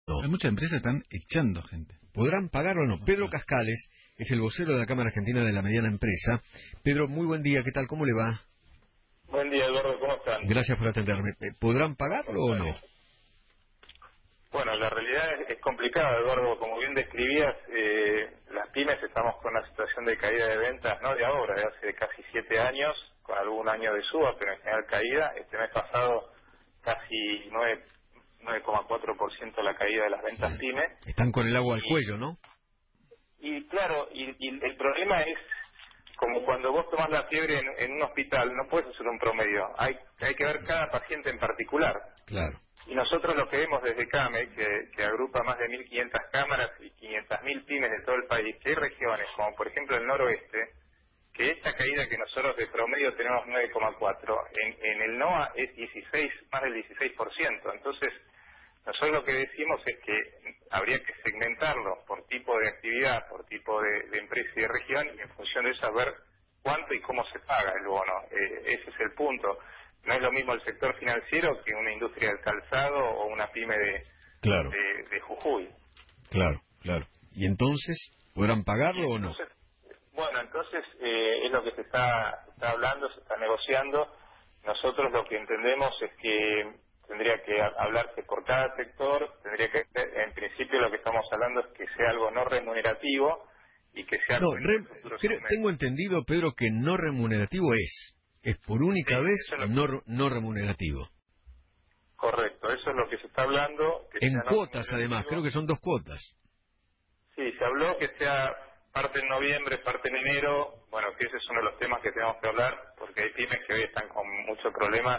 No. Hay muchas empresas que están echando gente. ¿Podrán pagar o no? Pedro Cascales es el vocero de la Cámara Argentina de la Mediana Empresa. Pedro, muy buen día, ¿qué tal? ¿Cómo le va? Buen día, Eduardo, ¿cómo están? Gracias por atenderme. ¿Podrán pagarlo o no? Bueno, la realidad es complicada, Eduardo. Como bien describías, las pymes estamos con una situación de caída de ventas, no de ahora, de hace casi 7 años, con algún año de suba, pero en general caída. Este mes pasado casi 9,4% la caída de las ventas pymes. Están con el agua al cuello, ¿no? Y claro, y el problema es como cuando vos tomás la fiebre en un hospital, no puedes hacer un promedio, hay que ver cada paciente en particular. Claro. Y nosotros lo que vemos desde CAME, que agrupa más de 1.500 cámaras y 500.000 pymes de todo el país, que hay regiones, como por ejemplo el noroeste, que esta caída que nosotros de promedio tenemos 9,4, en el NOA es 16, más del 16%. Entonces, nosotros lo que decimos es que habría que segmentarlo por tipo de actividad, por tipo de empresa y de región, y en función de eso ver cuánto y cómo se paga el bono. Ese es el punto. No es lo mismo el sector financiero que una industria del calzado o una pyme de Jujuy. Claro, claro. ¿Y entonces podrán pagarlo o no? Bueno, entonces es lo que se está hablando, se está negociando. Nosotros lo que entendemos es que tendría que hablarse por cada sector, en principio lo que estamos hablando es que sea algo no remunerativo y que sea... No, tengo entendido, Pedro, que no remunerativo es por única vez no remunerativo. Correcto, eso es lo que se está hablando. Que en sea cuotas, además, creo que son 2 cuotas. Sí, se habló que sea parte en noviembre, parte en enero. Bueno, que ese es uno de los temas que tenemos que hablar, porque hay pymes que hoy están con mucho problema.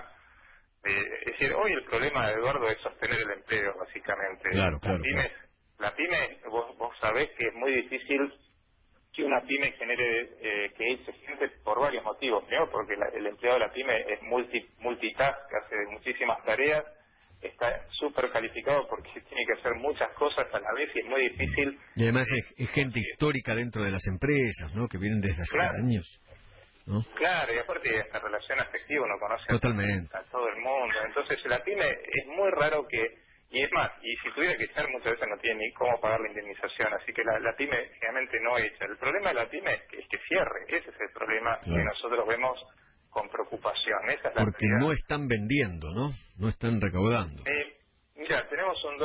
Es decir, hoy el problema, Eduardo, es sostener el empleo, básicamente. Claro. La pyme, vos sabés que es muy difícil que una pyme genere, que eche gente por varios motivos. Primero, porque el empleado de la pyme es multitask, hace muchísimas tareas, está súper calificado porque tiene que hacer muchas cosas a la vez y es muy difícil. Y además es gente histórica dentro de las empresas, ¿no? Que vienen desde hace años, ¿no? Claro, y aparte hasta relación afectiva uno conoce totalmente a todo el mundo. Entonces la pyme es muy raro que... Y es más, y si tuviera que echar muchas veces no tiene ni cómo pagar la indemnización, así que la pyme generalmente no echa. El problema de la pyme es que cierre, ese es el problema que nosotros vemos con preocupación. Esa es la porque realidad. no están vendiendo, ¿no? No están recaudando. Mira, tenemos un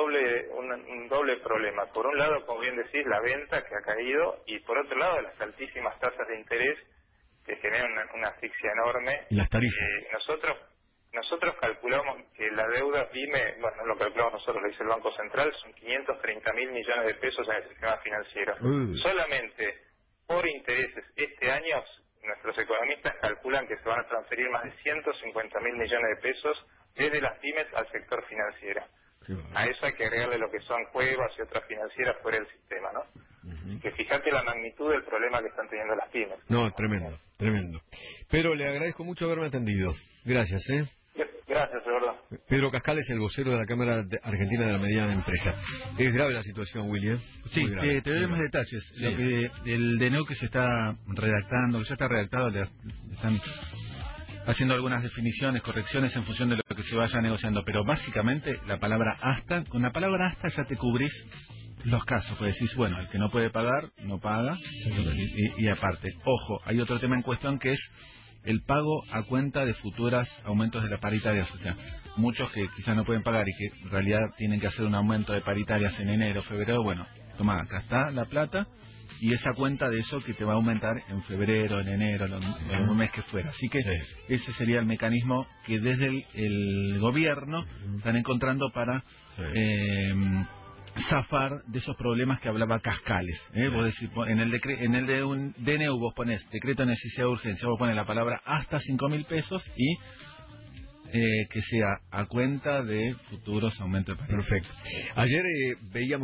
doble problema. Por un lado, como bien decís, la venta que ha caído, y por otro lado, las altísimas tasas de interés que generan una asfixia enorme. Y las tarifas. Nosotros calculamos que la deuda pyme, bueno, no lo calculamos nosotros, lo dice el Banco Central, son 530.000 millones de pesos en el sistema financiero. Solamente por intereses este año, nuestros economistas calculan que se van a transferir más de 150.000 millones de pesos desde las pymes al sector financiero. A eso hay que agregarle lo que son cuevas y otras financieras fuera del sistema, ¿no? Que fíjate la magnitud del problema que están teniendo las pymes. No, tremendo. Pedro, le agradezco mucho haberme atendido. Gracias, Gracias, Eduardo. Pedro Cascales, el vocero de la Cámara Argentina de la Mediana Empresa. Es grave la situación, William. Sí, te doy más detalles. Sí. Lo que el DNU que se está redactando, que ya está redactado, le están haciendo algunas definiciones, correcciones en función de lo que se vaya negociando, pero básicamente la palabra hasta, con la palabra hasta ya te cubrís los casos, pues decís, bueno, el que no puede pagar, no paga, y aparte, ojo, hay otro tema en cuestión que es el pago a cuenta de futuros aumentos de las paritarias, o sea, muchos que quizás no pueden pagar y que en realidad tienen que hacer un aumento de paritarias en enero, febrero, bueno, toma, acá está la plata, y esa cuenta de eso que te va a aumentar en febrero, en enero, en un mes que fuera. Así que ese sería el mecanismo que desde el gobierno están encontrando para zafar de esos problemas que hablaba Cascales. Vos decís, en el de un DNU vos ponés decreto de necesidad de urgencia, vos pones la palabra hasta 5.000 pesos y que sea a cuenta de futuros aumentos de paritarias. Perfecto. Ayer veíamos